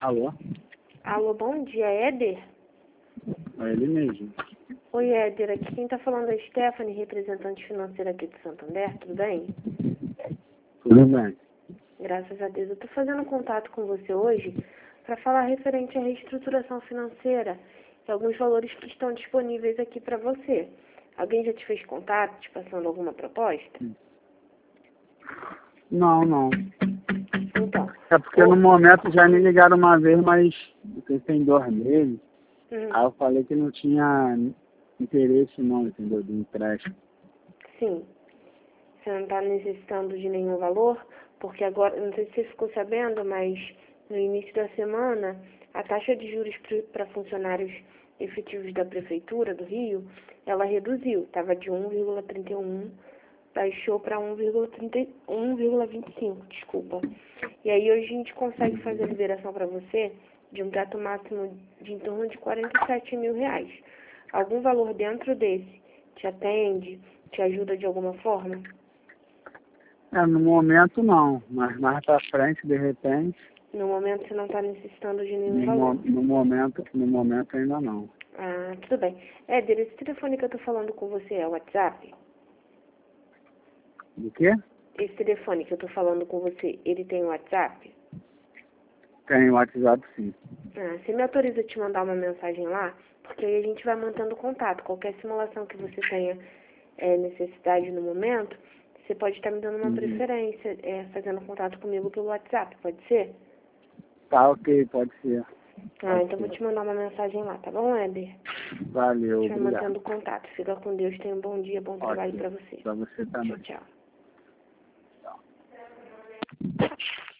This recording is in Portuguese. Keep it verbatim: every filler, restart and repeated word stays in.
Alô? Alô, bom dia, Éder? É ele mesmo. Oi, Éder, aqui quem tá falando é a Stephanie, representante financeira aqui de Santander, tudo bem? Tudo bem. Graças a Deus. Eu tô fazendo contato com você hoje para falar referente à reestruturação financeira e alguns valores que estão disponíveis aqui para você. Alguém já te fez contato, te passando alguma proposta? Não, não. Então. É porque no momento já me ligaram uma vez, mas tem dois meses. Hum, Aí eu falei que não tinha interesse não, entendeu? Do empréstimo. sim. Você não está necessitando de nenhum valor? Porque agora, não sei se você ficou sabendo, mas no início da semana, a taxa de juros para funcionários efetivos da Prefeitura do Rio, ela reduziu. Estava de um vírgula trinta e um, baixou para um vírgula vinte e cinco, desculpa. E aí hoje a gente consegue fazer a liberação para você de um teto máximo de em torno de quarenta e sete mil reais. Algum valor dentro desse te atende, te ajuda de alguma forma? É, no momento não, mas mais pra frente, de repente, No momento você não está necessitando de nenhum no, mo- valor. no momento, no momento ainda não. Ah, tudo bem. Éder, esse telefone que eu tô falando com você é o WhatsApp? Do quê? Esse telefone que eu tô falando com você, ele tem WhatsApp? Tem WhatsApp sim. Ah, você me autoriza a te mandar uma mensagem lá? Porque aí a gente vai mantendo contato. Qualquer simulação que você tenha é, necessidade no momento, você pode estar me dando uma Uhum. preferência, é, fazendo contato comigo pelo WhatsApp, pode ser? Tá ok, pode ser. Ah, então vou te mandar uma mensagem lá, tá bom, Éder? Valeu, A gente vai obrigado. mantendo contato. Fica com Deus, tenha um bom dia, bom trabalho Ok. pra você. Pra você também. Tchau, tchau. Tchau.